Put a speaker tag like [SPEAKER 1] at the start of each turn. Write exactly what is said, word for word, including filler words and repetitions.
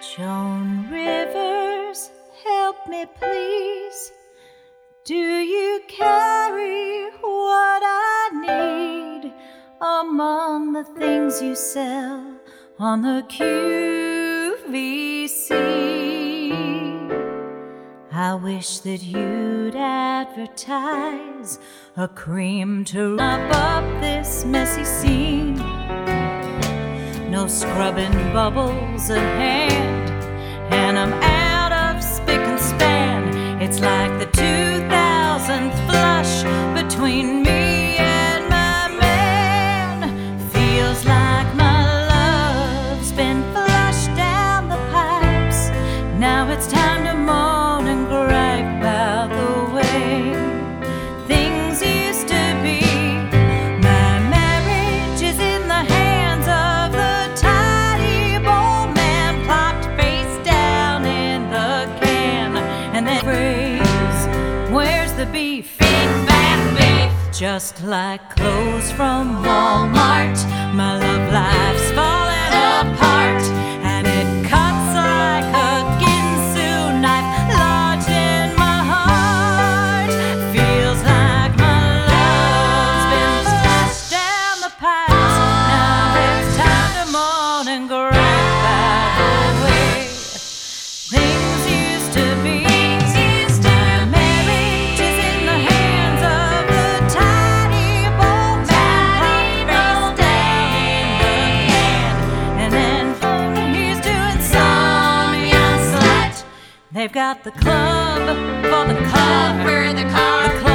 [SPEAKER 1] Joan Rivers, help me please. Do you carry what I need among the things you sell on the Q V C? I wish that you'd advertise a cream to wrap up this messy scene. No scrubbing bubbles at hand, and I'm out of spick and span. It's like the two thousandth flush between me and my man. Feels like my love's been flushed down the pipes. Now it's time to moan and gripe about the way things used to be. My marriage is in the hands of the tidy bold man, plopped face down in the can. And then phrase, where's the beef? Big fat beef. Just like clothes from Walmart, my love life's falling apart, and it cuts like a Ginsu knife lodged in my heart. Feels like my love's been flushed down the pipes. Now it's time to moan and gripe about the way things used to be. My marriage is in the hands of the tidy bold man, pop face down in the can. And then he's doing some young slut. They've got the club for the club for the car.